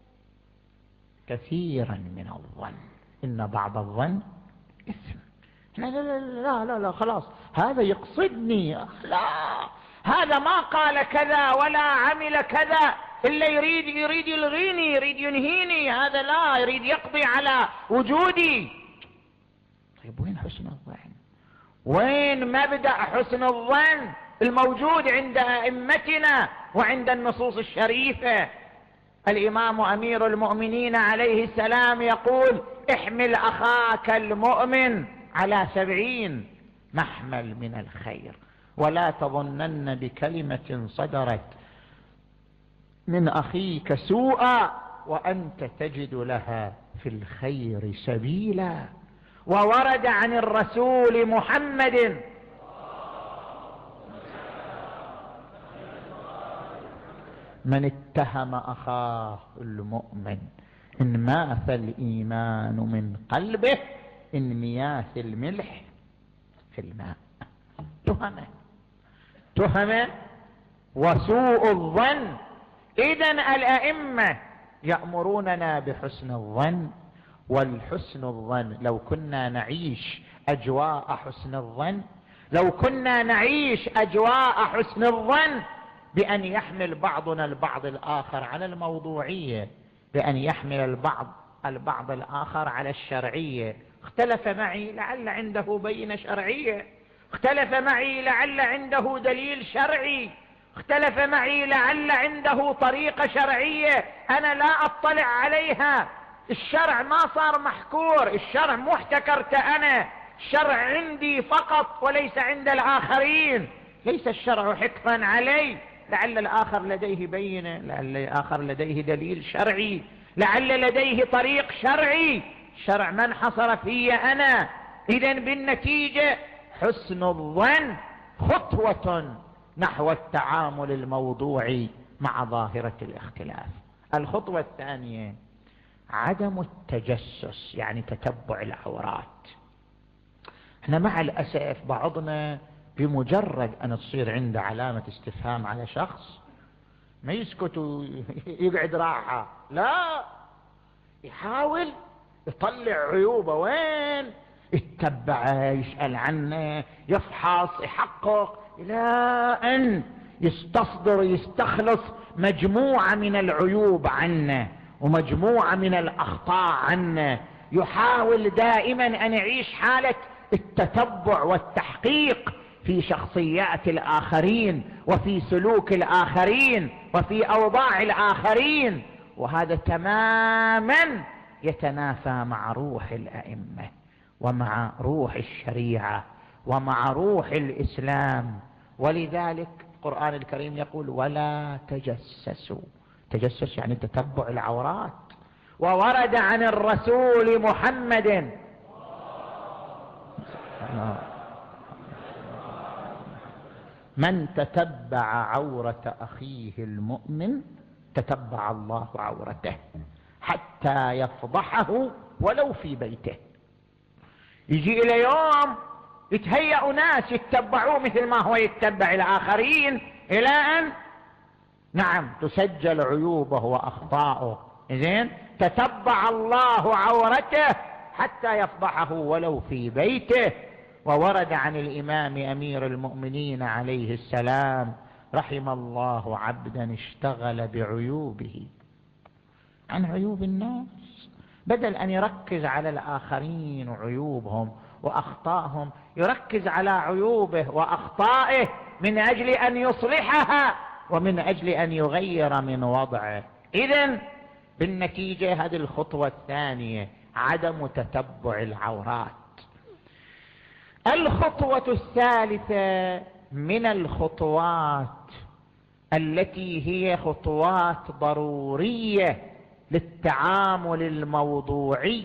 كثيرا من الظن إن بعض الظن إثم. لا لا لا لا لا خلاص، هذا يقصدني، لا هذا ما قال كذا ولا عمل كذا، إلا يريد يلغيني، يريد ينهيني، هذا لا يريد يقضي على وجودي. طيب وين حسن الظن؟ وين مبدأ حسن الظن الموجود عند أئمتنا وعند النصوص الشريفة؟ الإمام أمير المؤمنين عليه السلام يقول: احمل أخاك المؤمن على 70 محمل من الخير، ولا تظنن بكلمة صدرت من أخيك سوءا وأنت تجد لها في الخير سبيلا. وورد عن الرسول محمد من اتهم أخاه المؤمن إن ماث الإيمان من قلبه إن مياث الملح في الماء. تهمة وسوء الظن. إذن الأئمة يأمروننا بحسن الظن، والحسن الظن لو كنا نعيش أجواء حسن الظن، لو كنا نعيش أجواء حسن الظن بأن يحمل بعضنا البعض الآخر على الموضوعية، بأن يحمل البعض الآخر على الشرعية. اختلف معي لعل عنده بينة شرعية، اختلف معي لعل عنده دليل شرعي، اختلف معي لعل عنده طريقة شرعية أنا لا أطلع عليها. الشرع ما صار محكور، الشرع محتكرت أنا، الشرع عندي فقط وليس عند الآخرين، ليس الشرع حكرا علي. لعل الآخر لديه بينة، لعل الآخر لديه دليل شرعي، لعل لديه طريق شرعي، الشرع ما انحصر في أنا. إذن بالنتيجة حسن الظن خطوة نحو التعامل الموضوعي مع ظاهرة الاختلاف. الخطوة الثانية عدم التجسس، يعني تتبع العورات. احنا مع الأسف بعضنا بمجرد أن تصير عنده علامة استفهام على شخص ما يسكت ويقعد راحة، لا، يحاول يطلع عيوبه وين، يتبعه، يسأل عنه، يفحص، يحقق، إلى أن يستصدر يستخلص مجموعة من العيوب عنه ومجموعة من الأخطاء عنه. يحاول دائما أن يعيش حالة التتبع والتحقيق في شخصيات الآخرين وفي سلوك الآخرين وفي أوضاع الآخرين، وهذا تماما يتنافى مع روح الأئمة ومع روح الشريعة ومع روح الإسلام. ولذلك القرآن الكريم يقول ولا تجسسوا. تجسس يعني تتبع العورات. وورد عن الرسول محمد من تتبع عورة أخيه المؤمن تتبع الله عورته حتى يفضحه ولو في بيته. يجي إلى يوم يتهيأ ناس يتبعوه مثل ما هو يتبع الآخرين، إلى أن نعم تسجل عيوبه وأخطاؤه. إذن تتبع الله عورته حتى يفضحه ولو في بيته. وورد عن الإمام أمير المؤمنين عليه السلام رحم الله عبدا اشتغل بعيوبه عن عيوب الناس، بدل أن يركز على الآخرين وعيوبهم وأخطائهم يركز على عيوبه وأخطائه من أجل أن يصلحها ومن أجل أن يغير من وضعه. إذن بالنتيجة هذه الخطوة الثانية عدم تتبع العورات. الخطوة الثالثة من الخطوات التي هي خطوات ضرورية للتعامل الموضوعي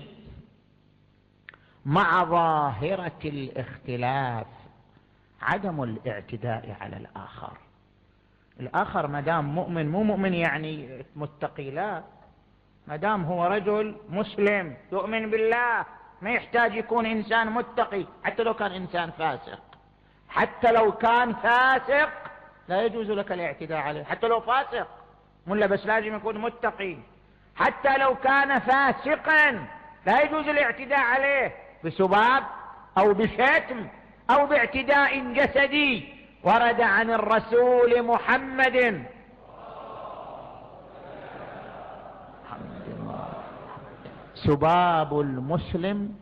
مع ظاهرة الاختلاف عدم الاعتداء على الآخر. الآخر ما دام مؤمن، مو مؤمن يعني متقي، لا، ما دام هو رجل مسلم يؤمن بالله ما يحتاج يكون إنسان متقي. حتى لو كان إنسان فاسق، حتى لو كان فاسق لا يجوز لك الاعتداء عليه. حتى لو فاسق ملا بس لازم يكون متقي. حتى لو كان فاسقا لا يجوز الاعتداء عليه بسباب أو بشتم أو باعتداء جسدي. ورد عن الرسول محمد سباب المسلم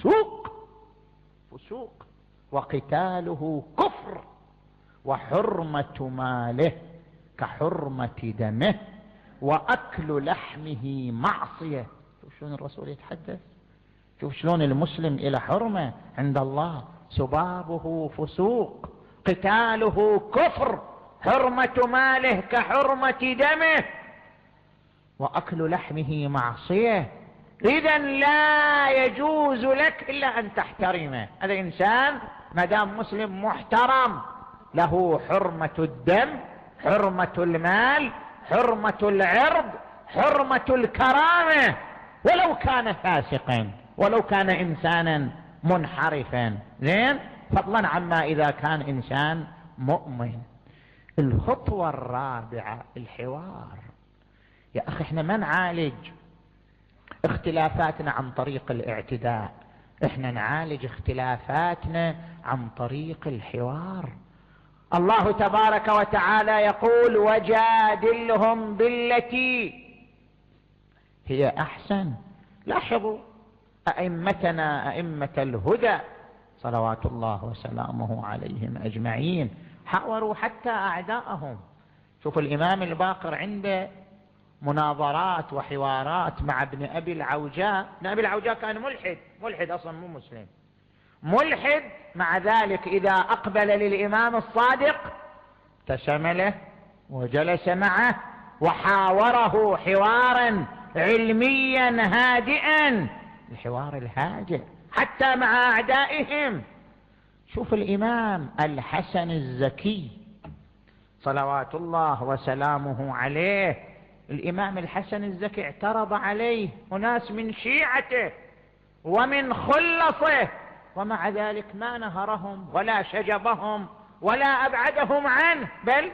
فسوق وقتاله كفر وحرمة ماله كحرمة دمه وأكل لحمه معصية. شوف شلون الرسول يتحدث، شوف شلون المسلم إلى حرمة عند الله. سبابه فسوق، قتاله كفر، حرمة ماله كحرمة دمه، وأكل لحمه معصية. إذن لا يجوز لك إلا أن تحترمه. هذا إنسان ما دام مسلم محترم له حرمة الدم، حرمة المال، حرمة العرض، حرمة الكرامة، ولو كان فاسقا، ولو كان إنسانا منحرفا، زين، فضلا عما إذا كان إنسان مؤمن. الخطوة الرابعة الحوار. يا أخي احنا ما نعالج اختلافاتنا عن طريق الاعتداء، احنا نعالج اختلافاتنا عن طريق الحوار. الله تبارك وتعالى يقول وجادلهم بالتي هي أحسن. لاحظوا أئمتنا أئمة الهدى صلوات الله وسلامه عليهم أجمعين حاوروا حتى أعداءهم، شوف الإمام الباقر عنده مناظرات وحوارات مع ابن أبي العوجاء. ابن أبي العوجاء كان ملحد أصلا مو مسلم، ملحد، مع ذلك إذا أقبل للإمام الصادق ابتسم له وجلس معه وحاوره حوارا علميا هادئا، الحوار الهادئ حتى مع أعدائهم. شوف الإمام الحسن الزكي صلوات الله وسلامه عليه، الإمام الحسن الزكي اعترض عليه أناس من شيعته ومن خلصه، ومع ذلك ما نهرهم ولا شجبهم ولا أبعدهم عنه، بل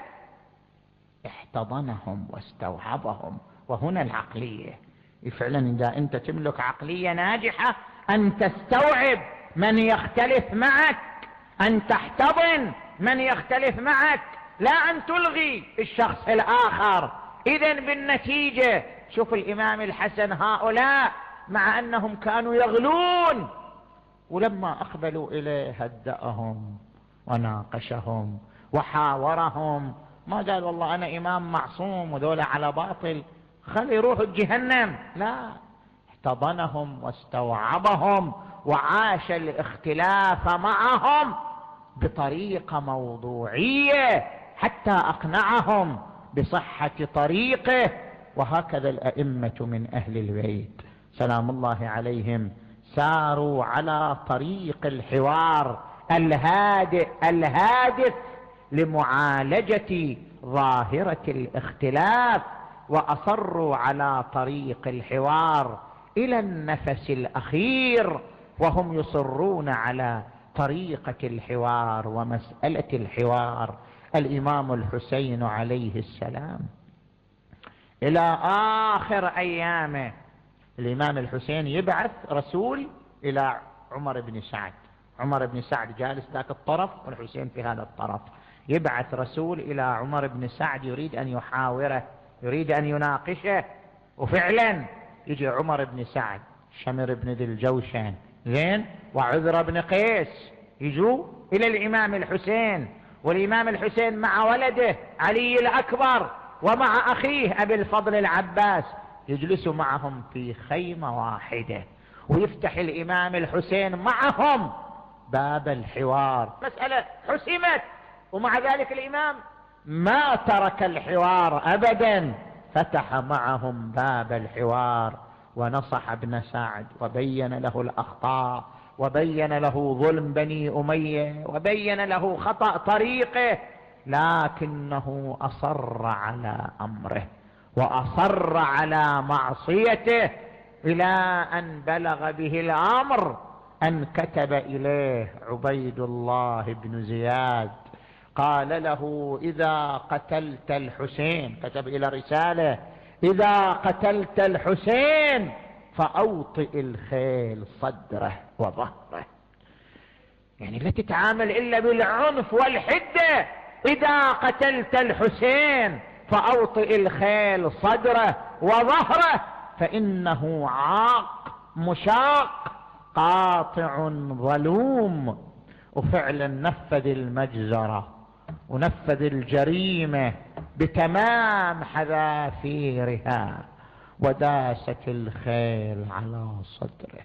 احتضنهم واستوعبهم. وهنا العقلية. فعلا إذا أنت تملك عقلية ناجحة أن تستوعب من يختلف معك، أن تحتضن من يختلف معك، لا أن تلغي الشخص الآخر. إذن بالنتيجة شوف الإمام الحسن هؤلاء مع أنهم كانوا يغلون، ولما أقبلوا إليه هدأهم وناقشهم وحاورهم، ما قال والله أنا إمام معصوم وذولا على باطل خلي يروحوا جهنم، لا، احتضنهم واستوعبهم وعاش الاختلاف معهم بطريقة موضوعية حتى أقنعهم بصحة طريقه. وهكذا الأئمة من أهل البيت سلام الله عليهم ساروا على طريق الحوار الهادئ الهادف لمعالجة ظاهرة الاختلاف، وأصروا على طريق الحوار إلى النفس الأخير، وهم يصرون على طريقة الحوار ومسألة الحوار. الإمام الحسين عليه السلام إلى آخر أيامه الإمام الحسين يبعث رسول إلى عمر بن سعد، عمر بن سعد جالس ذاك الطرف والحسين في هذا الطرف، يبعث رسول إلى عمر بن سعد يريد أن يحاوره، يريد أن يناقشه. وفعلا يجي عمر بن سعد، شمر بن ذي الجوشن زين وعذر بن قيس يجوا إلى الإمام الحسين، والإمام الحسين مع ولده علي الأكبر ومع أخيه أبي الفضل العباس يجلسوا معهم في خيمة واحدة، ويفتح الإمام الحسين معهم باب الحوار. مسألة حسمت، ومع ذلك الإمام ما ترك الحوار أبدا، فتح معهم باب الحوار ونصح ابن سعد وبين له الأخطاء وبين له ظلم بني أمية وبين له خطأ طريقه، لكنه أصر على أمره وأصر على معصيته إلى أن بلغ به الأمر أن كتب إليه عبيد الله بن زياد قال له إذا قتلت الحسين، كتب إلى رسالة إذا قتلت الحسين فأوطئ الخيل صدره وظهره، يعني لا تتعامل إلا بالعنف والحدة. إذا قتلت الحسين فأوطئ الخيل صدره وظهره فإنه عاق مشاق قاطع ظلوم. وفعلا نفذ المجزرة ونفذ الجريمة بتمام حذافيرها، وداست الخيل على صدره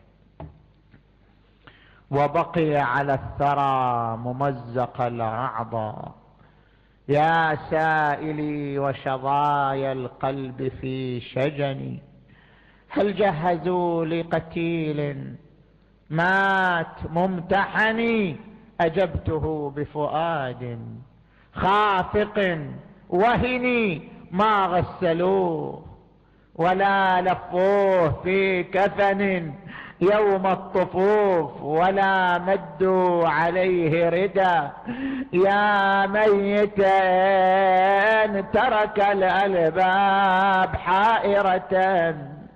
وبقي على الثرى ممزق الأعضاء. يا سائلي وشظايا القلب في شجني، هل جهزوا لقتيل مات ممتحني؟ أجبته بفؤاد خافق وهني، ما غسلوه ولا لفوه في كفن يوم الطفوف ولا مدوا عليه ردا. يا ميتا ترك الألباب حائرة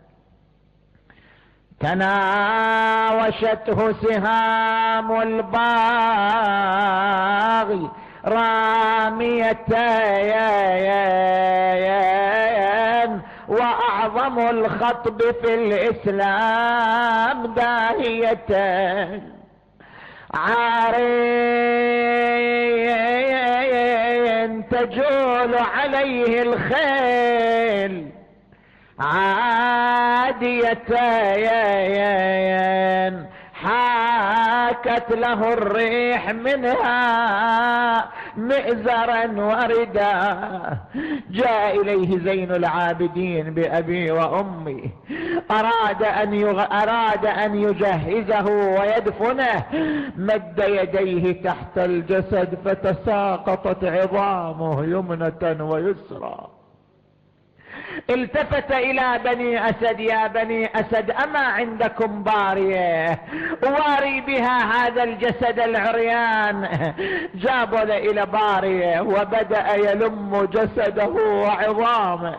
تناوشته سهام الباغي راميتين، وأعظم الخطب في الإسلام داهية عارية تجول عليه الخيل عاديتين حاكت له الريح منها مئزرا وردا. جاء إليه زين العابدين بأبي وأمي، أراد أن يجهزه ويدفنه، مد يديه تحت الجسد فتساقطت عظامه يمنة ويسرى. التفت إلى بني أسد: يا بني أسد أما عندكم بارية أواري بها هذا الجسد العريان؟ جابوا إلى بارية وبدأ يلم جسده وعظامه.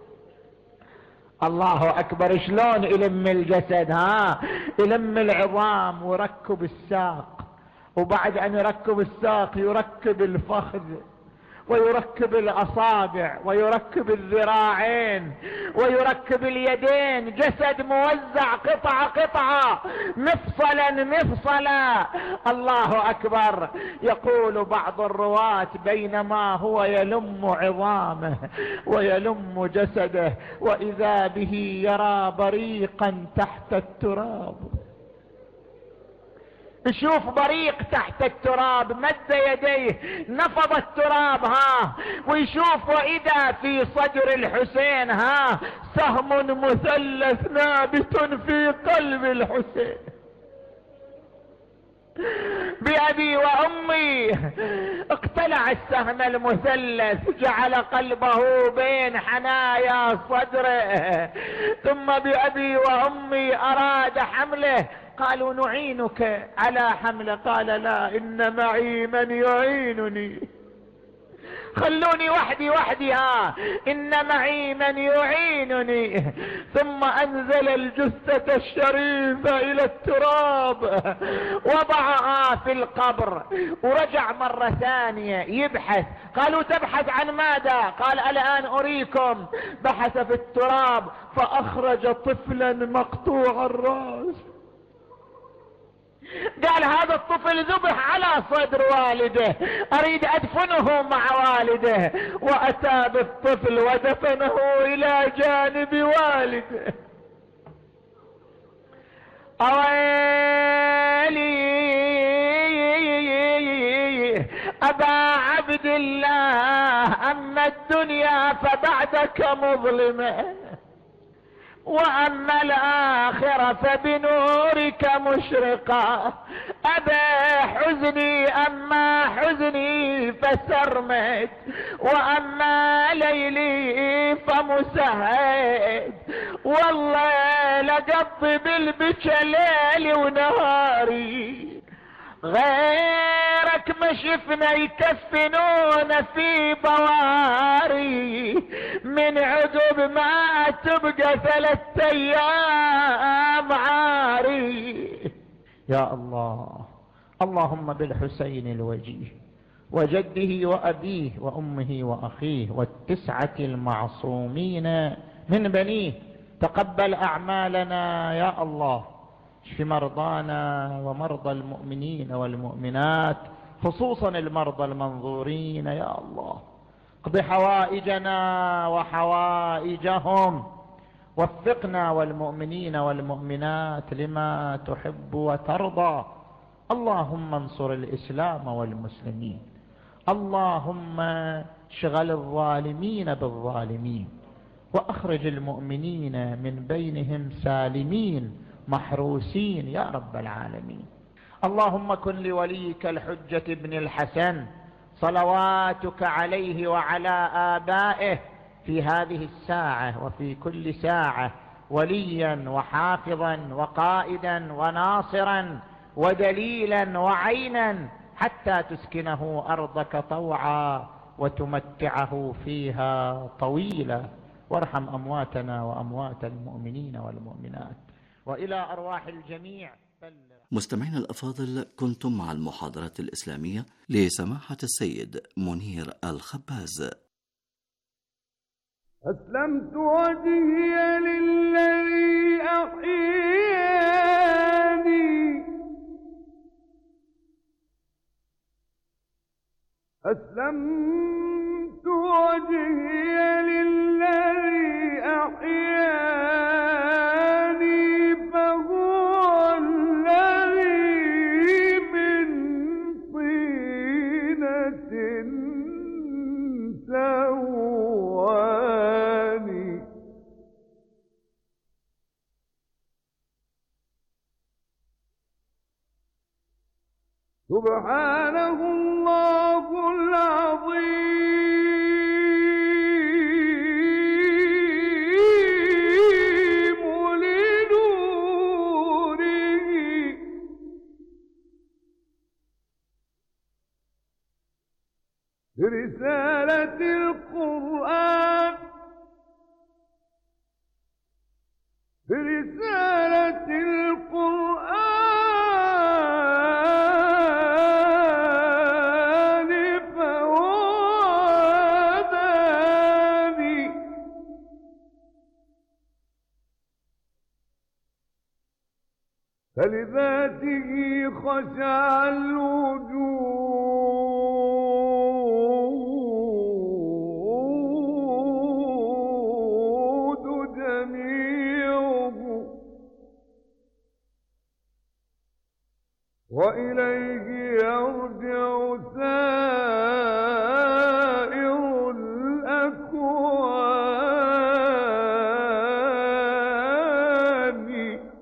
الله أكبر، شلون يلم الجسد؟ يلم العظام ويركب الساق، وبعد أن يركب الساق يركب الفخذ ويركب الأصابع ويركب الذراعين ويركب اليدين. جسد موزع قطعة قطعة، مفصلا. الله أكبر. يقول بعض الرواة: بينما هو يلم عظامه ويلم جسده وإذا به يرى بريقا تحت التراب. يشوف بريق تحت التراب، مد يديه نفض التراب ويشوف وإذا في صدر الحسين سهم مثلث نابت في قلب الحسين. بأبي وأمي اقتلع السهم المثلث، جعل قلبه بين حنايا صدره، ثم بأبي وأمي أراد حمله. قالوا: نعينك على حمله. قال: لا، إن معي من يعينني، خلوني وحدي إن معي من يعينني. ثم أنزل الجثة الشريفة إلى التراب، وضعها في القبر، ورجع مرة ثانية يبحث. قالوا: تبحث عن ماذا؟ قال: الآن أريكم. بحث في التراب فأخرج طفلا مقطوع الرأس. قال: هذا الطفل ذبح على صدر والده، أريد أدفنه مع والده. وأتى بالطفل ودفنه إلى جانب والده. أويلي أبا عبد الله، أما الدنيا فبعدك مظلمة، وأما الآخرة فبنورك مشرقة. أبا حزني أما حزني فسرمد، وأما ليلي فمسهد. والله لقضي بالبكى ليلي ونهاري، غيرك ما شفنا يكفنون في بواري، من عقب ما تبقى 3 أيام عاري. يا الله، اللهم بالحسين الوجيه وجده وأبيه وأمه وأخيه وال9 المعصومين من بنيه، تقبل أعمالنا يا الله. اشف مرضانا ومرضى المؤمنين والمؤمنات، خصوصا المرضى المنظورين يا الله. اقض حوائجنا وحوائجهم، وفقنا والمؤمنين والمؤمنات لما تحب وترضى. اللهم انصر الإسلام والمسلمين، اللهم اشغل الظالمين بالظالمين، واخرج المؤمنين من بينهم سالمين محروسين يا رب العالمين. اللهم كن لوليك الحجة ابن الحسن صلواتك عليه وعلى آبائه في هذه الساعة وفي كل ساعة وليا وحافظا وقائدا وناصرا ودليلا وعينا، حتى تسكنه أرضك طوعا وتمتعه فيها طويلا. وارحم أمواتنا وأموات المؤمنين والمؤمنات، وإلى أرواح الجميع. مستمعينا الأفاضل، كنتم مع المحاضرات الإسلامية لسماحة السيد منير الخباز. أسلمت وجهي للذي أحياني، أسلمت وجهي للذي أحياني فهو الذي من طينة سواني سبحانه الله العظيم لنوره برسالة القرآن فلذاته خشع الوجود جميعه وإليه يرجع سائر الأكوان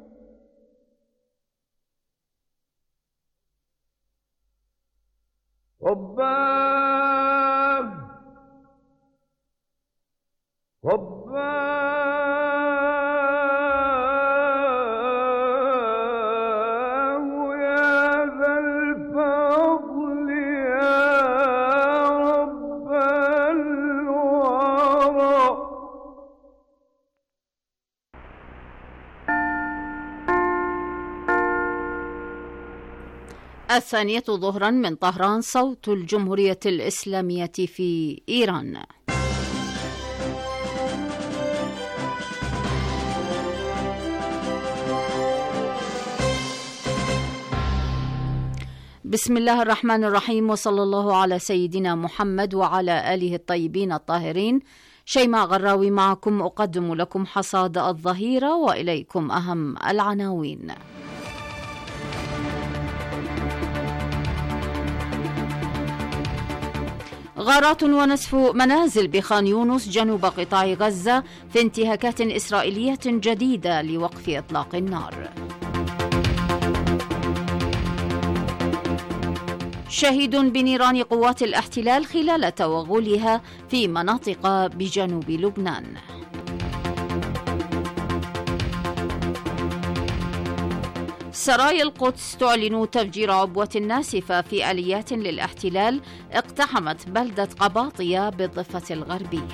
رباه يا ذا الفضل يا رب الورى. الثانية ظهرا من طهران، صوت الجمهورية الإسلامية في إيران. بسم الله الرحمن الرحيم، وصلى الله على سيدنا محمد وعلى آله الطيبين الطاهرين. شيماء غراوي معكم، أقدم لكم حصاد الظهيرة وإليكم أهم العناوين. غارات ونسف منازل بخان يونس جنوب قطاع غزة في انتهاكات إسرائيلية جديدة لوقف إطلاق النار. شهيد بنيران قوات الاحتلال خلال توغلها في مناطق بجنوب لبنان. سرايا القدس تعلن تفجير عبوة ناسفة في آليات للاحتلال اقتحمت بلدة قباطية بالضفة الغربية.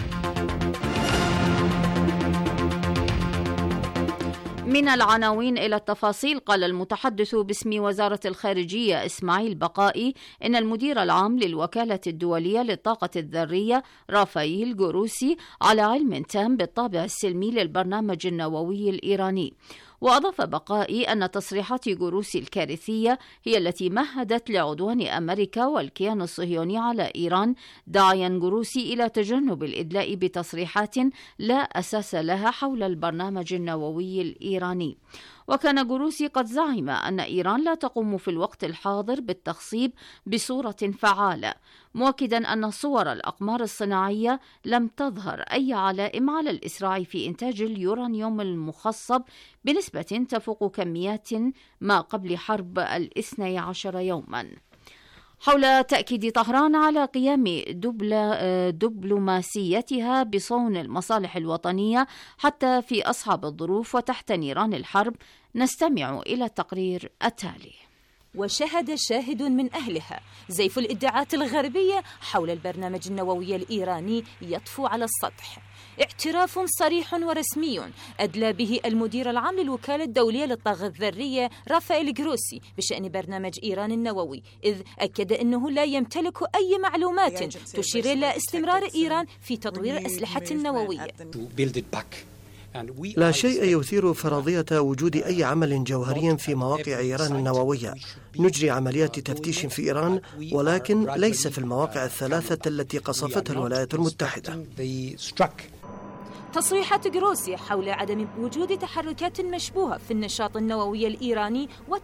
من العناوين إلى التفاصيل. قال المتحدث باسم وزارة الخارجية إسماعيل بقائي إن المدير العام للوكالة الدولية للطاقة الذرية رافائيل جروسي على علم تام بالطابع السلمي للبرنامج النووي الإيراني. وأضاف بقائي أن تصريحات جروسي الكارثية هي التي مهدت لعدوان أمريكا والكيان الصهيوني على إيران، داعيا جروسي إلى تجنب الإدلاء بتصريحات لا أساس لها حول البرنامج النووي الإيراني. وكان جروسي قد زعم أن إيران لا تقوم في الوقت الحاضر بالتخصيب بصورة فعالة، مؤكدا أن صور الأقمار الصناعية لم تظهر أي علائم على الإسراع في إنتاج اليورانيوم المخصب بنسبة تفوق كميات ما قبل حرب 12 يوما. حول تأكيد طهران على قيام دبلوماسيتها بصون المصالح الوطنية حتى في أصعب الظروف وتحت نيران الحرب، نستمع إلى التقرير التالي. وشهد شاهد من أهلها زيف الادعاءات الغربية حول البرنامج النووي الإيراني يطفو على السطح. اعتراف صريح ورسمي أدلى به المدير العام للوكالة الدولية للطاقة الذرية رافائيل جروسي بشأن برنامج إيران النووي، إذ أكد أنه لا يمتلك أي معلومات تشير إلى استمرار إيران في تطوير الأسلحة النووية. لا شيء يثير فرضية وجود أي عمل جوهري في مواقع إيران النووية. نجري عمليات تفتيش في إيران، ولكن ليس في المواقع الثلاثة التي قصفتها الولايات المتحدة. تصريحات جروسي حول عدم وجود تحركات مشبوهة في النشاط النووي الإيراني